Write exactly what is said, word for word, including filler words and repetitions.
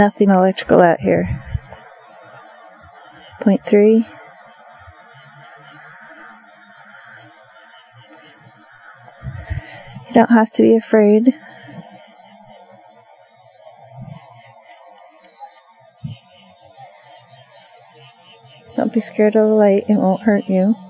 nothing electrical out here. Point three. You don't have to be afraid. Don't be scared of the light, it won't hurt you.